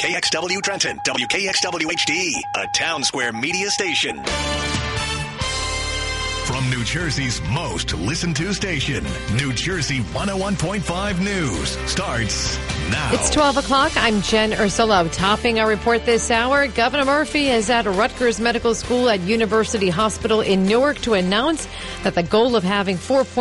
KXW Trenton, WKXW HD, a Town Square media station. From New Jersey's most listened to station, New Jersey 101.5 News starts now. It's 12 o'clock. I'm Jen Ursullo. Topping our report this hour, Governor Murphy is at Rutgers Medical School at University Hospital in Newark to announce that the goal of having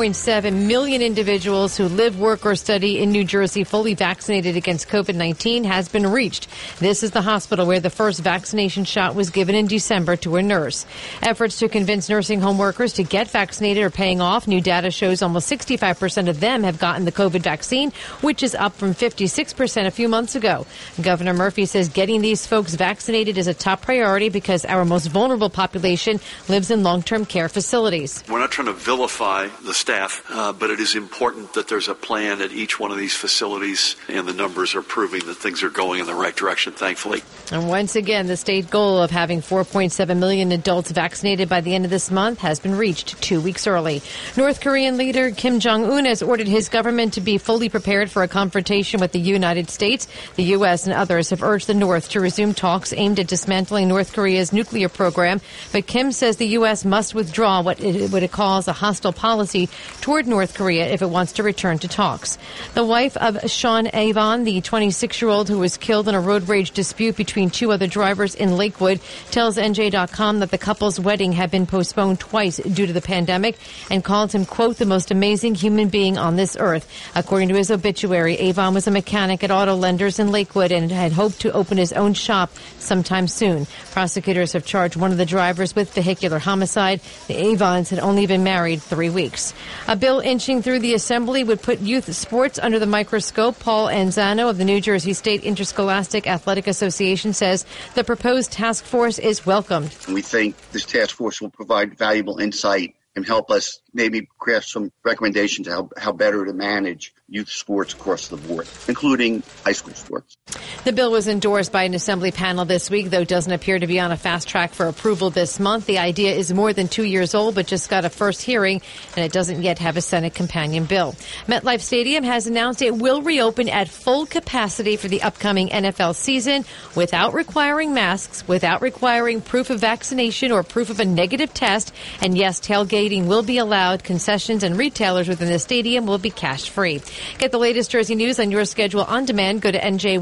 4.7 million individuals who live, work, or study in New Jersey fully vaccinated against COVID-19 has been reached. This is the hospital where the first vaccination shot was given in December to a nurse. Efforts to convince nursing home workers to get vaccinated are paying off. New data shows almost 65% of them have gotten the COVID vaccine, which is up from 56% a few months ago. Governor Murphy says getting these folks vaccinated is a top priority because our most vulnerable population lives in long-term care facilities. We're not trying to vilify the staff, but it is important that there's a plan at each one of these facilities, and the numbers are proving that things are going in the right direction, thankfully. And once again, the state goal of having 4.7 million adults vaccinated by the end of this month has been reached 2 weeks early. North Korean leader Kim Jong-un has ordered his government to be fully prepared for a confrontation with the United States. The U.S. and others have urged the North to resume talks aimed at dismantling North Korea's nuclear program. But Kim says the U.S. must withdraw what it calls a hostile policy toward North Korea if it wants to return to talks. The wife of Sean Avon, the 26-year-old who was killed in a road rage dispute between two other drivers in Lakewood, tells NJ.com that the couple's wedding had been postponed twice due to the pandemic and called him, quote, the most amazing human being on this earth. According to his obituary, Avon was a mechanic at Auto Lenders in Lakewood and had hoped to open his own shop sometime soon. Prosecutors have charged one of the drivers with vehicular homicide. The Avons had only been married 3 weeks. A bill inching through the assembly would put youth sports under the microscope. Paul Anzano of the New Jersey State Interscholastic Athletic Association says the proposed task force is welcomed. We think this task force will provide valuable insight and help us maybe craft some recommendations how better to manage youth sports across the board, including high school sports. The bill was endorsed by an assembly panel this week, though doesn't appear to be on a fast track for approval this month. The idea is more than 2 years old, but just got a first hearing, and it doesn't yet have a Senate companion bill. MetLife Stadium has announced it will reopen at full capacity for the upcoming NFL season without requiring masks, without requiring proof of vaccination or proof of a negative test. And yes, tailgating will be allowed. Concessions and retailers within the stadium will be cash-free. Get the latest Jersey news on your schedule on demand. Go to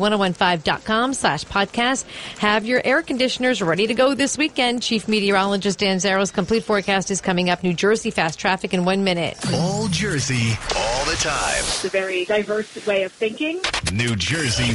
NJ1015.com/podcast. Have your air conditioners ready to go this weekend. Chief Meteorologist Dan Zaro's complete forecast is coming up. New Jersey fast traffic in 1 minute. All Jersey, all the time. It's a very diverse way of thinking. New Jersey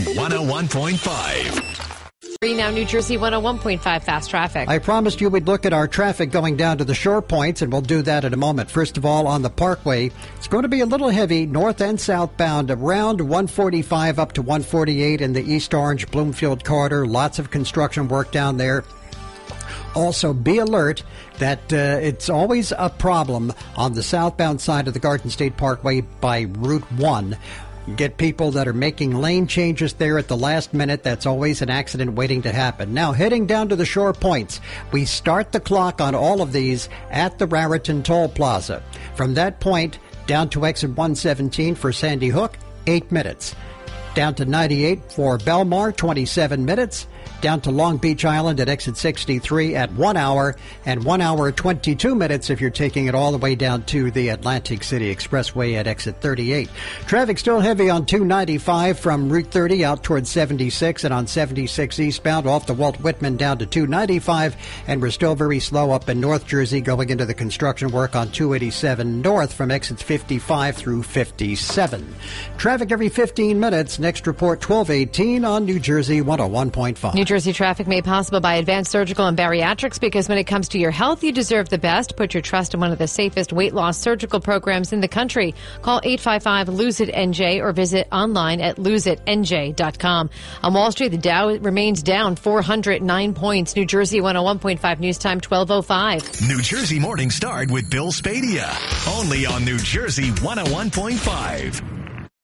101.5. Now, New Jersey 101.5 fast traffic. I promised you we'd look at our traffic going down to the shore points, and we'll do that in a moment. First of all, on the Parkway, it's going to be a little heavy north and southbound around 145 up to 148 in the East Orange Bloomfield corridor. Lots of construction work down there. Also, be alert that it's always a problem on the southbound side of the Garden State Parkway by Route 1. You get people that are making lane changes there at the last minute. That's always an accident waiting to happen. Now, heading down to the shore points, we start the clock on all of these at the Raritan Toll Plaza. From that point down to exit 117 for Sandy Hook, 8 minutes. Down to 98 for Belmar, 27 minutes. Down to Long Beach Island at exit 63 at 1 hour, and 1 hour 22 minutes if you're taking it all the way down to the Atlantic City Expressway at exit 38. Traffic still heavy on 295 from Route 30 out towards 76, and on 76 eastbound off the Walt Whitman down to 295, and we're still very slow up in North Jersey going into the construction work on 287 north from exits 55 through 57. Traffic every 15 minutes. Next report 12:18 on New Jersey 101.5. New Jersey traffic made possible by Advanced Surgical and Bariatrics, because when it comes to your health, you deserve the best. Put your trust in one of the safest weight loss surgical programs in the country. Call 855-LOSE-IT-NJ or visit online at loseitnj.com. On Wall Street, the Dow remains down 409 points. New Jersey 101.5 News Time 12:05. New Jersey Morning Start with Bill Spadia. Only on New Jersey 101.5.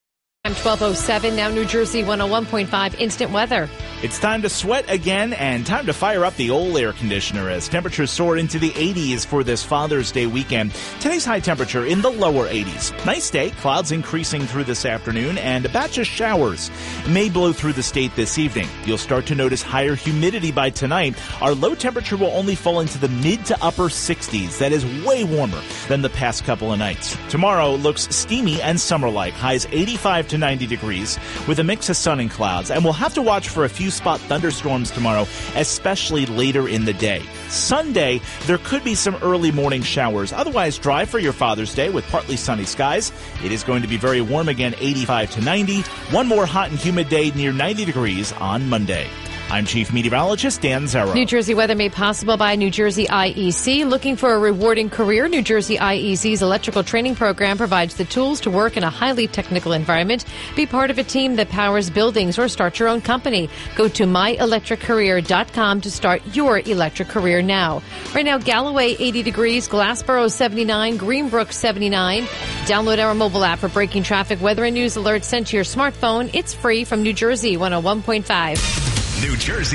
I'm 12:07 now. New Jersey 101.5 instant weather. It's time to sweat again and time to fire up the old air conditioner as temperatures soar into the 80s for this Father's Day weekend. Today's high temperature in the lower 80s. Nice day, clouds increasing through this afternoon and a batch of showers may blow through the state this evening. You'll start to notice higher humidity by tonight. Our low temperature will only fall into the mid to upper 60s. That is way warmer than the past couple of nights. Tomorrow looks steamy and summer-like. Highs 85 to 90 degrees with a mix of sun and clouds. And we'll have to watch for a few spot thunderstorms tomorrow, especially later in the day. Sunday, there could be some early morning showers. Otherwise, dry for your Father's Day with partly sunny skies. It is going to be very warm again, 85 to 90. One more hot and humid day near 90 degrees on Monday. I'm Chief Meteorologist Dan Zarrow. New Jersey weather made possible by New Jersey IEC. Looking for a rewarding career? New Jersey IEC's electrical training program provides the tools to work in a highly technical environment. Be part of a team that powers buildings or start your own company. Go to myelectriccareer.com to start your electric career now. Right now, Galloway 80 degrees, Glassboro 79, Greenbrook 79. Download our mobile app for breaking traffic, weather, and news alerts sent to your smartphone. It's free from New Jersey 101.5. New Jersey.